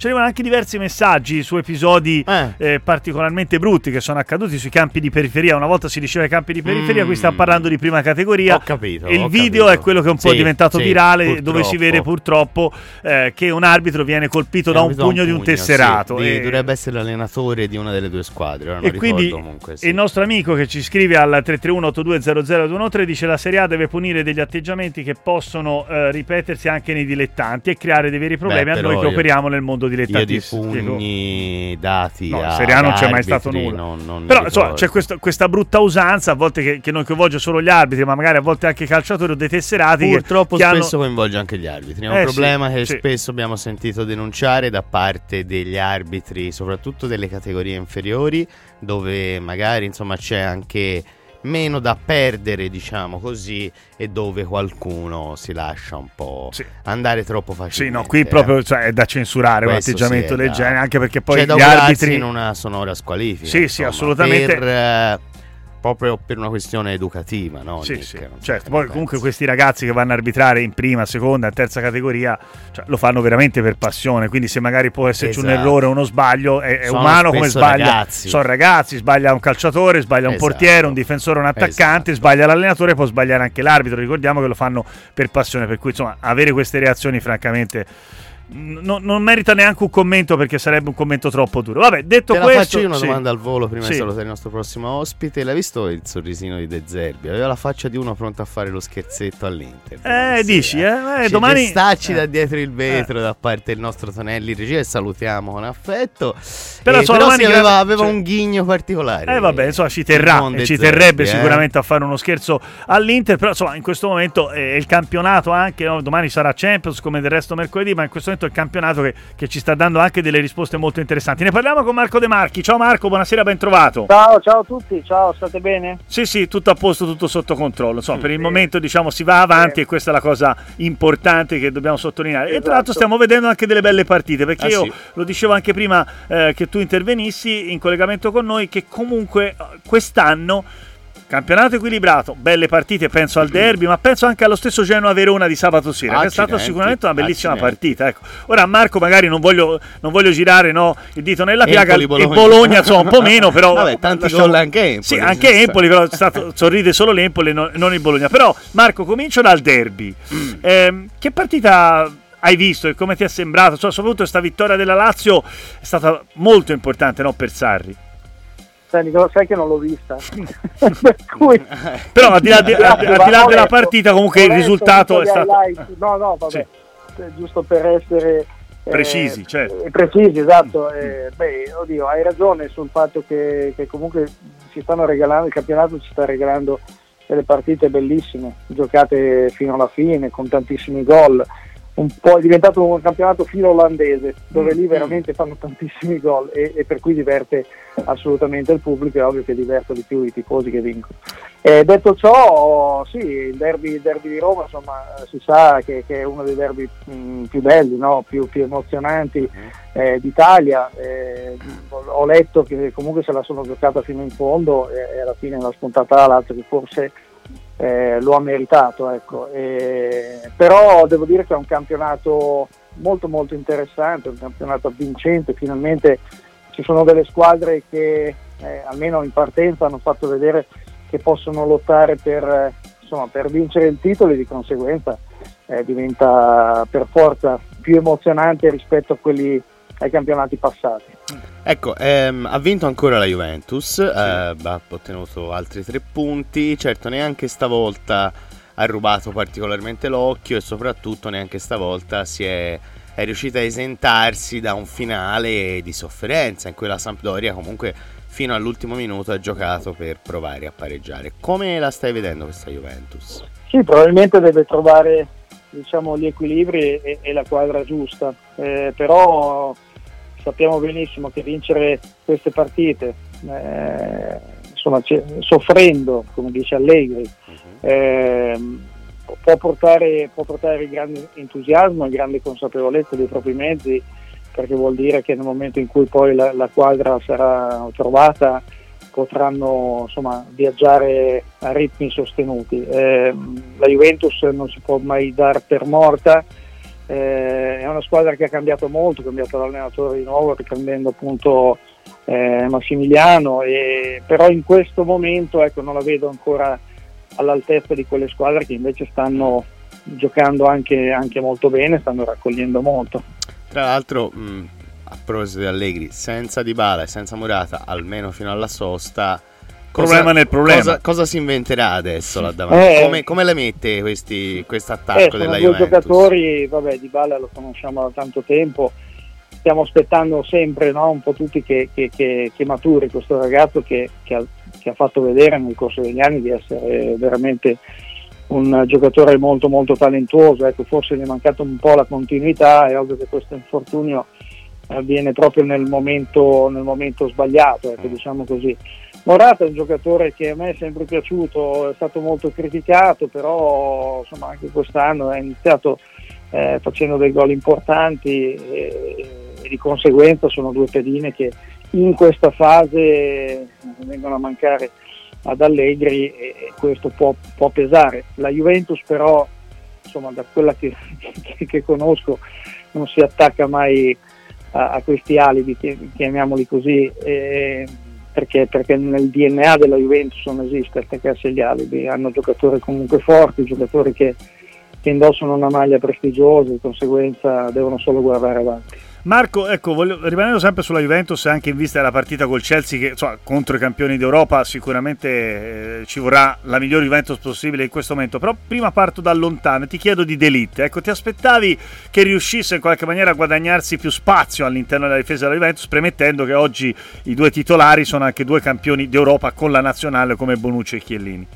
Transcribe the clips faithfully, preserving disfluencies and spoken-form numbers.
ci arrivano anche diversi messaggi su episodi eh. Eh, particolarmente brutti che sono accaduti sui campi di periferia. Una volta si diceva i campi di periferia, mm. qui stiamo parlando di prima categoria. Ho capito. Il ho video capito. è quello che è un po' sì, diventato sì, virale, purtroppo. dove si vede purtroppo eh, che un arbitro viene colpito da un pugno, un pugno di un tesserato. Sì, e... dovrebbe essere l'allenatore di una delle due squadre. Non e quindi comunque, sì. il nostro amico che ci scrive al tre tre uno otto due zero zero due uno tre dice: la Serie A deve punire degli atteggiamenti che possono eh, ripetersi anche nei dilettanti e creare dei veri problemi. Beh, a noi che io, operiamo nel mondo dilettantistico. Io di pugni dati no, a Serie A non c'è mai arbitri, stato nulla. Non, non Però insomma, c'è questa, questa brutta usanza a volte che, che non coinvolge solo gli arbitri, ma magari a volte anche i calciatori o dei tesserati. Purtroppo che, che spesso hanno... coinvolge anche gli arbitri. È un eh, problema sì, che sì. spesso abbiamo sentito denunciare da parte degli arbitri, soprattutto delle categorie inferiori, dove magari insomma c'è anche meno da perdere, diciamo così, e dove qualcuno si lascia un po' sì. andare troppo facilmente. Sì, no, qui proprio cioè, è da censurare Questo un atteggiamento sì, del da... genere, anche perché poi c'è gli da arbitri in una sonora squalifica. Sì, insomma, sì, assolutamente. Per, eh, proprio per una questione educativa, no? Sì, Nick, sì, certo. Poi pensi. Comunque questi ragazzi che vanno a arbitrare in prima, seconda, terza categoria, cioè, lo fanno veramente per passione, quindi se magari può esserci esatto. un errore o uno sbaglio, è, è sono umano come sbaglia. Ragazzi. Sono ragazzi, sbaglia un calciatore, sbaglia un esatto. portiere, un difensore, un attaccante, esatto. sbaglia l'allenatore, può sbagliare anche l'arbitro. Ricordiamo che lo fanno per passione, per cui insomma avere queste reazioni francamente No, non merita neanche un commento, perché sarebbe un commento troppo duro. Vabbè, detto Te questo, la faccio io una sì. domanda al volo prima sì. di salutare il nostro prossimo ospite. L'hai visto il sorrisino di De Zerbi? Aveva la faccia di uno pronto a fare lo scherzetto all'Inter. Eh, dici, eh? eh domani stacci eh. da dietro il vetro eh. da parte del nostro Tonelli regia, e salutiamo con affetto. Però, eh, so, però si aveva, grande, aveva cioè, un ghigno particolare. Eh vabbè, insomma, ci terrà, e ci terrebbe Zerbi, sicuramente eh. a fare uno scherzo all'Inter. Però insomma, in questo momento eh, il campionato anche, no? Domani sarà Champions come del resto mercoledì, ma in questo momento è il campionato che che ci sta dando anche delle risposte molto interessanti. Ne parliamo con Marco De Marchi. Ciao Marco, buonasera, ben trovato. Ciao, ciao a tutti, ciao, state bene? Sì, sì, tutto a posto, tutto sotto controllo. Insomma, sì, per il momento diciamo si va avanti, sì. E questa è la cosa importante che dobbiamo sottolineare. Esatto. E tra l'altro stiamo vedendo anche delle belle partite, perché ah, io sì. lo dicevo anche prima eh, che tu intervenissi in collegamento con noi, che comunque quest'anno campionato equilibrato, belle partite, penso al derby, ma penso anche allo stesso Genoa-Verona di sabato sera, che è stata sicuramente una bellissima accidenti. partita. Ecco. Ora Marco magari non voglio, non voglio girare no, il dito nella piaga, Empoli, Bologna. e Bologna insomma un po' meno, però vabbè, tanti lasciamo... gol anche Empoli. Sì, anche Empoli, però è stato, sorride solo l'Empoli, non, non il Bologna. Però Marco, comincio dal derby. Mm. Eh, che partita hai visto e come ti è sembrato? Cioè, soprattutto questa vittoria della Lazio è stata molto importante, no, per Sarri. Nicola, sai che non l'ho vista. Per cui... però al di là, de, al, al di là della letto, partita comunque il risultato è stato no no vabbè sì. giusto per essere precisi eh, certo. precisi esatto eh, beh oddio hai ragione sul fatto che, che comunque si stanno regalando, il campionato ci sta regalando delle partite bellissime, giocate fino alla fine con tantissimi gol. Un po' è diventato un campionato filo olandese, dove lì veramente fanno tantissimi gol e, e per cui diverte assolutamente il pubblico. È ovvio che diverte di più i tifosi che vincono. E detto ciò, sì, il derby, il derby di Roma, insomma, si sa che, che è uno dei derby mh, più belli, no? più, più emozionanti eh, d'Italia. Eh, ho letto che comunque se la sono giocata fino in fondo e, e alla fine l'ha spuntata la Lazio, che forse Eh, lo ha meritato, ecco. Eh, però devo dire che è un campionato molto molto interessante, un campionato avvincente. Finalmente ci sono delle squadre che eh, almeno in partenza hanno fatto vedere che possono lottare per, eh, insomma, per vincere il titolo, e di conseguenza eh, diventa per forza più emozionante rispetto a quelli ai campionati passati. Ecco, ehm, ha vinto ancora la Juventus, sì. eh, ha ottenuto altri tre punti, certo neanche stavolta ha rubato particolarmente l'occhio, e soprattutto neanche stavolta si è, è riuscita a esentarsi da un finale di sofferenza in cui la Sampdoria comunque fino all'ultimo minuto ha giocato per provare a pareggiare. Come la stai vedendo questa Juventus? Sì, probabilmente deve trovare, diciamo, gli equilibri e, e la quadra giusta, eh, però sappiamo benissimo che vincere queste partite, eh, insomma, soffrendo, come dice Allegri, uh-huh. eh, può portare, può portare grande entusiasmo e grande consapevolezza dei propri mezzi, perché vuol dire che nel momento in cui poi la, la quadra sarà trovata potranno, insomma, viaggiare a ritmi sostenuti. Eh, la Juventus non si può mai dar per morta, eh, è una squadra che ha cambiato molto, ha cambiato l'allenatore di nuovo, riprendendo appunto eh, Massimiliano, e, però in questo momento ecco, non la vedo ancora all'altezza di quelle squadre che invece stanno giocando anche, anche molto bene, stanno raccogliendo molto. Tra l'altro mh, a proposito di Allegri, senza Dybala e senza Morata almeno fino alla sosta, cosa, problema nel problema. Cosa, cosa si inventerà adesso là davanti? Eh, come, come le mette questi attacco eh, della due Juventus? Giocatori, vabbè, Dybala lo conosciamo da tanto tempo, stiamo aspettando sempre, no, un po' tutti che, che, che, che maturi questo ragazzo che, che, ha, che ha fatto vedere nel corso degli anni di essere veramente un giocatore molto molto talentuoso. Ecco, forse gli è mancato un po' la continuità, è ovvio che questo infortunio avviene proprio nel momento, nel momento sbagliato, ecco, diciamo così. Morata è un giocatore che a me è sempre piaciuto, è stato molto criticato, però insomma anche quest'anno ha iniziato eh, facendo dei gol importanti e, e di conseguenza sono due pedine che in questa fase vengono a mancare ad Allegri e questo può, può pesare. La Juventus però, insomma, da quella che, che, che conosco, non si attacca mai a, a questi alibi, chiamiamoli così, eh, perché, perché nel D N A della Juventus non esiste attaccarsi agli alibi. Hanno giocatori comunque forti, giocatori che, che indossano una maglia prestigiosa, di conseguenza devono solo guardare avanti. Marco, ecco, voglio, rimanendo sempre sulla Juventus, anche in vista della partita col Chelsea, che insomma, contro i campioni d'Europa sicuramente eh, ci vorrà la migliore Juventus possibile in questo momento, però prima parto da lontano e ti chiedo di De Ligt. Ecco, ti aspettavi che riuscisse in qualche maniera a guadagnarsi più spazio all'interno della difesa della Juventus, premettendo che oggi i due titolari sono anche due campioni d'Europa con la nazionale come Bonucci e Chiellini?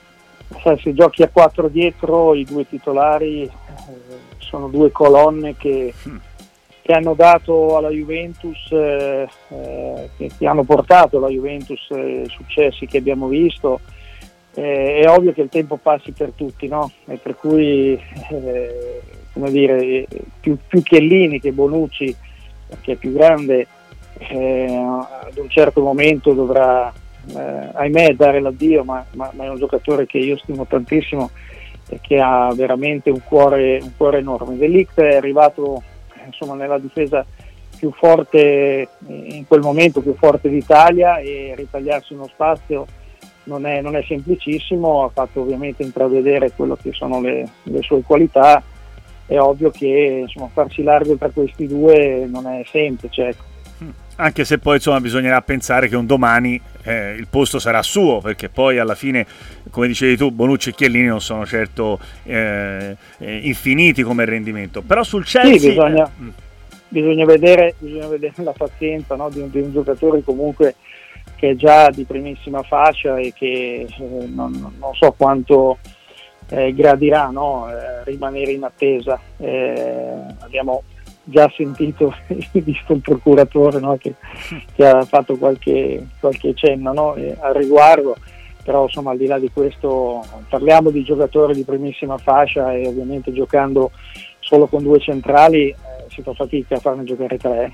Se, se giochi a quattro dietro, i due titolari eh, sono due colonne che... Hmm. che hanno dato alla Juventus, eh, eh, che, che hanno portato alla Juventus eh, successi che abbiamo visto. Eh, è ovvio che il tempo passi per tutti, no? E per cui, eh, come dire, più, più Chiellini che Bonucci, che è più grande, eh, ad un certo momento dovrà, eh, ahimè, dare l'addio, ma, ma, ma è un giocatore che io stimo tantissimo e che ha veramente un cuore, un cuore enorme. De Ligt è arrivato insomma nella difesa più forte in quel momento, più forte d'Italia, e ritagliarsi uno spazio non è, non è semplicissimo. Ha fatto ovviamente intravedere quello che sono le, le sue qualità. È ovvio che insomma farsi largo tra questi due non è semplice, ecco. Anche se poi insomma bisognerà pensare che un domani eh, il posto sarà suo, perché poi alla fine, come dicevi tu, Bonucci e Chiellini non sono certo eh, eh, infiniti come rendimento, però sul Chelsea sì, bisogna, eh, bisogna, vedere, bisogna vedere la pazienza, no, di, un, di un giocatore comunque che è già di primissima fascia e che eh, non, non so quanto eh, gradirà, no, eh, rimanere in attesa. Eh, abbiamo già sentito, visto il procuratore, no, che, che ha fatto qualche, qualche cenno, no, eh, al riguardo, però insomma al di là di questo parliamo di giocatori di primissima fascia e ovviamente giocando solo con due centrali eh, si fa fatica a farne giocare tre.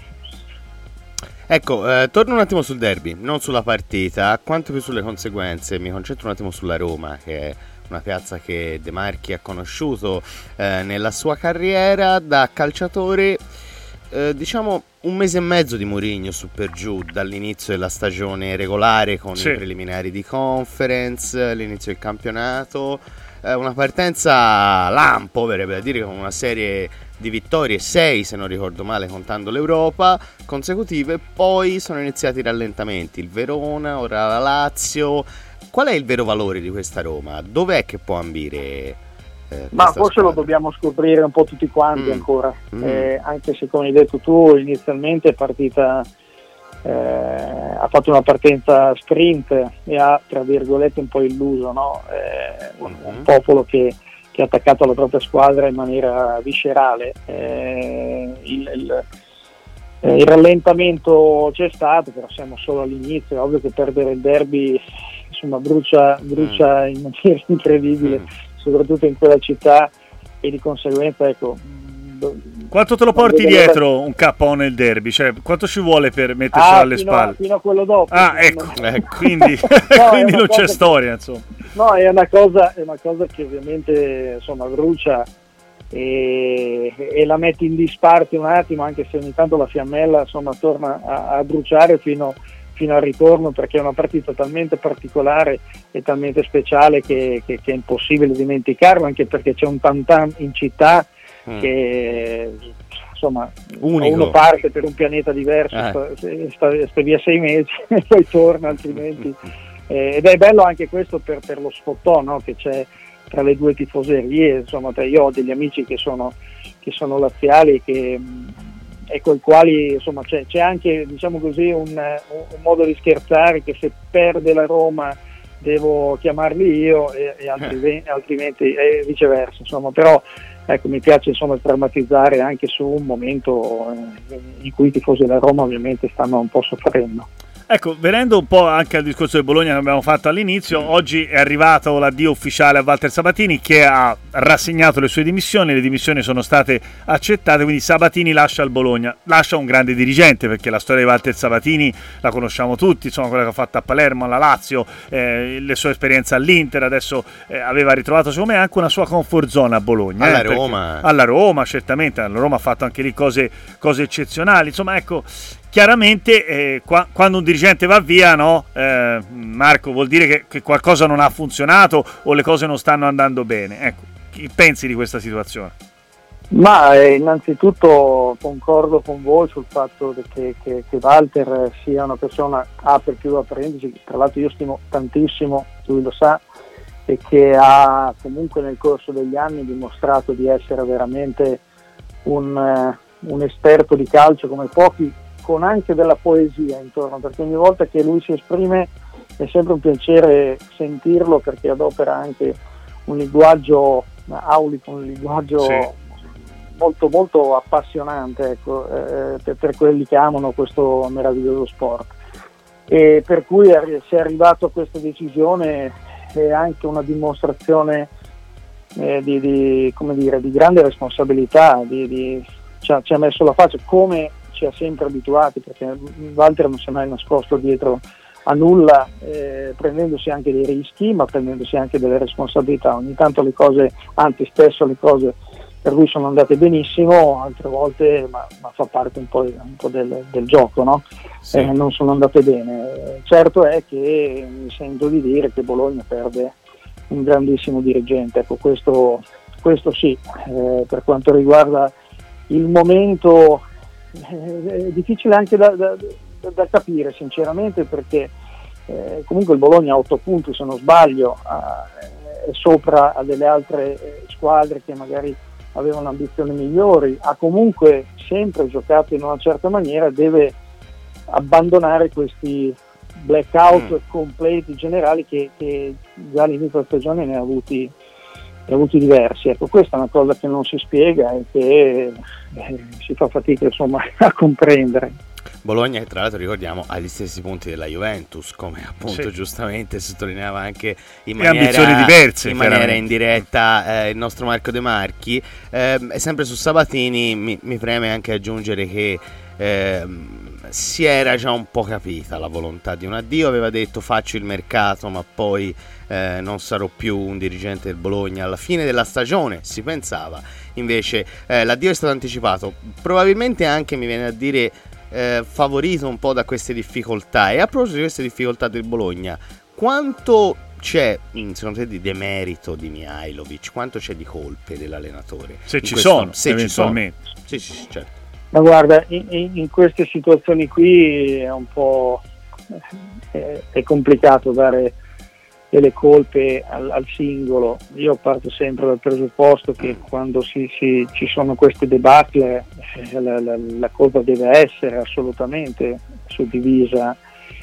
Ecco, eh, torno un attimo sul derby, non sulla partita, quanto più sulle conseguenze. Mi concentro un attimo sulla Roma, che è una piazza che De Marchi ha conosciuto eh, nella sua carriera da calciatore, eh, diciamo un mese e mezzo di Mourinho su per giù, dall'inizio della stagione regolare con sì. i preliminari di conference, l'inizio del campionato, eh, una partenza lampo, verrebbe a dire, con una serie di vittorie, sei se non ricordo male contando l'Europa, consecutive. Poi sono iniziati i rallentamenti, il Verona, ora la Lazio. Qual è il vero valore di questa Roma? Dov'è che può ambire? Eh, Ma forse squadra? Lo dobbiamo scoprire un po' tutti quanti mm. ancora, mm. Eh, anche se, come hai detto tu, inizialmente è partita, eh, ha fatto una partenza sprint e ha, tra virgolette, un po' illuso, no? Eh, un, mm. un popolo che, che ha attaccato la propria squadra in maniera viscerale. Eh, il, il, eh, il rallentamento c'è stato, però siamo solo all'inizio. È ovvio che perdere il derby insomma brucia, brucia in maniera incredibile, mm. soprattutto in quella città, e di conseguenza, ecco, quanto te lo porti dietro un K O nel derby? Cioè, quanto ci vuole per mettersi ah, alle fino spalle? A, fino a quello dopo. Ah, ecco, non... ecco. quindi, no, quindi non c'è che... storia, insomma. No, è una cosa, è una cosa che ovviamente insomma brucia, e, e la metti in disparte un attimo, anche se ogni tanto la fiammella insomma torna a, a bruciare fino, fino al ritorno, perché è una partita talmente particolare e talmente speciale che, che, che è impossibile dimenticarlo, anche perché c'è un tam tam in città mm. che insomma Unico. Uno parte per un pianeta diverso, eh. sta, sta, sta via sei mesi e poi torna, altrimenti eh, ed è bello anche questo per, per lo sfottò, no, che c'è tra le due tifoserie. Insomma, io ho degli amici che sono, che sono laziali che, e con i quali insomma c'è, c'è anche, diciamo così, un, un modo di scherzare che se perde la Roma devo chiamarli io e, e altri, altrimenti e viceversa, insomma. Però ecco, mi piace insomma drammatizzare anche su un momento eh, in cui i tifosi della Roma ovviamente stanno un po' soffrendo. Ecco, venendo un po' anche al discorso del Bologna che abbiamo fatto all'inizio, oggi è arrivato l'addio ufficiale a Walter Sabatini, che ha rassegnato le sue dimissioni, le dimissioni sono state accettate, quindi Sabatini lascia il Bologna, lascia un grande dirigente, perché la storia di Walter Sabatini la conosciamo tutti, insomma quella che ha fatto a Palermo, alla Lazio, eh, le sue esperienze all'Inter, adesso eh, aveva ritrovato secondo me anche una sua comfort zone a Bologna. Alla eh, Roma. Alla Roma, certamente, alla Roma ha fatto anche lì cose, cose eccezionali, insomma ecco. Chiaramente eh, qua, quando un dirigente va via, no, eh, Marco, vuol dire che, che qualcosa non ha funzionato o le cose non stanno andando bene. Ecco, che pensi di questa situazione? Ma eh, innanzitutto concordo con voi sul fatto che, che, che Walter sia una persona, a per più apparendosi, tra l'altro io stimo tantissimo, lui lo sa, e che ha comunque nel corso degli anni dimostrato di essere veramente un, uh, un esperto di calcio come pochi, con anche della poesia intorno, perché ogni volta che lui si esprime è sempre un piacere sentirlo, perché adopera anche un linguaggio aulico, un linguaggio sì. molto molto appassionante, ecco, eh, per, per quelli che amano questo meraviglioso sport. E per cui se è arrivato a questa decisione è anche una dimostrazione eh, di, di, come dire, di grande responsabilità, di, di, ci, ha, ci ha messo la faccia come ci ha sempre abituati, perché Walter non si è mai nascosto dietro a nulla, eh, prendendosi anche dei rischi, ma prendendosi anche delle responsabilità. Ogni tanto le cose, anzi spesso le cose per lui sono andate benissimo, altre volte ma, ma fa parte un po', un po' del, del gioco, no? Sì. Eh, non sono andate bene. Certo è che mi sento di dire che Bologna perde un grandissimo dirigente, ecco, questo, questo sì. Eh, per quanto riguarda il momento, è difficile anche da, da, da capire sinceramente, perché eh, comunque il Bologna ha otto punti se non sbaglio, ha, è sopra a delle altre squadre che magari avevano ambizioni migliori, ha comunque sempre giocato in una certa maniera, deve abbandonare questi blackout mm. completi generali che, che già all'inizio della stagione ne ha avuti ne ha avuti diversi. Ecco, questa è una cosa che non si spiega e che eh, si fa fatica insomma a comprendere. Bologna che tra l'altro ricordiamo ha gli stessi punti della Juventus, come appunto sì. giustamente sottolineava anche in maniera, diverse, in maniera indiretta eh, il nostro Marco De Marchi. Eh, sempre su Sabatini mi, mi preme anche aggiungere che eh, si era già un po' capita la volontà di un addio, aveva detto faccio il mercato ma poi eh, non sarò più un dirigente del Bologna alla fine della stagione, si pensava. Invece eh, l'addio è stato anticipato, probabilmente anche, mi viene a dire, eh, favorito un po' da queste difficoltà. E a proposito di queste difficoltà del Bologna, quanto c'è secondo te di demerito di Mihajlovic, quanto c'è di colpe dell'allenatore? Se ci questo, sono, se eventualmente. Ci sono. Sì, sì, sì, certo. Ma guarda, in, in queste situazioni qui è un po' è, è complicato dare delle colpe al, al singolo. Io parto sempre dal presupposto che quando si, si, ci sono queste debacle eh, la, la, la colpa deve essere assolutamente suddivisa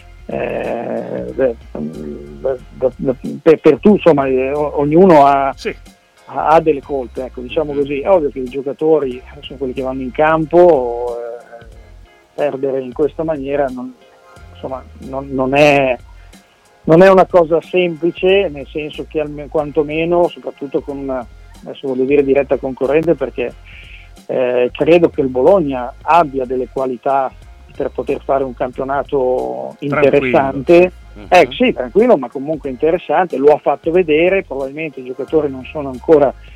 eh, da, da, da, per, per tu, insomma, eh, ognuno ha, sì. ha, ha delle colpe, ecco, diciamo così. È ovvio che i giocatori sono quelli che vanno in campo, eh, perdere in questa maniera non, insomma, non, non è Non è una cosa semplice, nel senso che almeno, quantomeno, soprattutto con una, adesso voglio dire diretta concorrente, perché eh, credo che il Bologna abbia delle qualità per poter fare un campionato interessante. Uh-huh. Eh sì, tranquillo, ma comunque interessante, lo ha fatto vedere, probabilmente i giocatori non sono ancora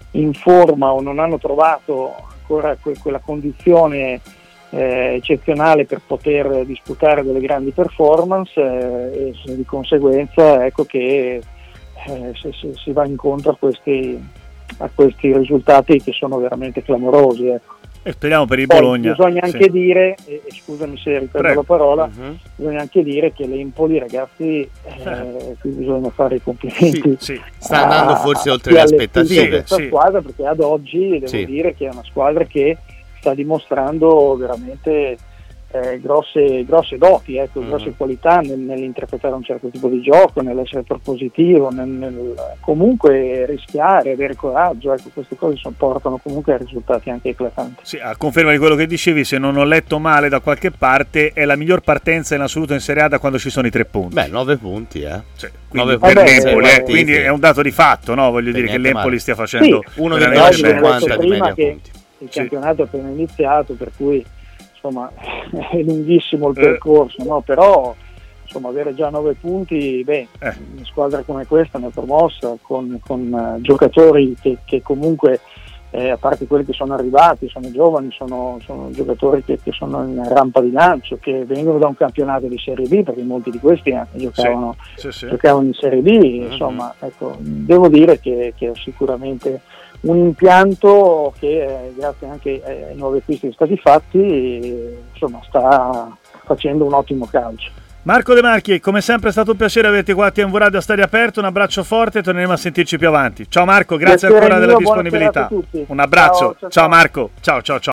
in forma o non hanno trovato ancora que- quella condizione eh, eccezionale per poter disputare delle grandi performance eh, e di conseguenza ecco che eh, se, se, si va incontro a questi, a questi risultati che sono veramente clamorosi, ecco. E speriamo per il Poi Bologna. Bisogna anche sì. dire, e, e scusami se riprendo Prego. la parola, uh-huh. bisogna anche dire che l'Empoli, ragazzi, eh, qui bisogna fare i complimenti. Sì, sì. Sta andando forse a, oltre le aspettative. Di questa sì. squadra, perché ad oggi devo sì. dire che è una squadra che sta dimostrando veramente eh, grosse, grosse doti, ecco, mm. grosse qualità nel, nell'interpretare un certo tipo di gioco, nell'essere propositivo, nel, nel comunque rischiare, avere coraggio, ecco, queste cose sono, portano comunque a risultati anche eclatanti. Sì, a conferma di quello che dicevi, se non ho letto male da qualche parte, è la miglior partenza in assoluto in Serie A da quando ci sono i tre punti. Beh, nove punti, eh. Sì, quindi nove per punti. l'Empoli, Vabbè, eh, quindi è un dato di fatto, no? Voglio dire che l'Empoli male. stia facendo sì, uno veramente dei bene. cinquanta di media che punti. Il Sì. campionato è appena iniziato, per cui insomma è lunghissimo il Eh. percorso, no? Però insomma avere già nove punti, beh, Eh. una squadra come questa, una promossa, con, con uh, giocatori che, che comunque, eh, a parte quelli che sono arrivati, sono giovani, sono, sono giocatori che, che sono in rampa di lancio, che vengono da un campionato di Serie B, perché molti di questi anche giocavano, Sì, sì. giocavano in Serie B, Mm-hmm. insomma, ecco, devo dire che, che è sicuramente un impianto che eh, grazie anche ai nuovi acquisti che sono stati fatti eh, insomma sta facendo un ottimo calcio. Marco De Marchi, come sempre è stato un piacere averti qua a T M V Radio a Stadio Aperto, un abbraccio forte e torneremo a sentirci più avanti. Ciao Marco, grazie Piacere ancora della mio, buona serata disponibilità. a tutti. Un abbraccio, Ciao, ciao, ciao ciao. Marco, ciao ciao ciao.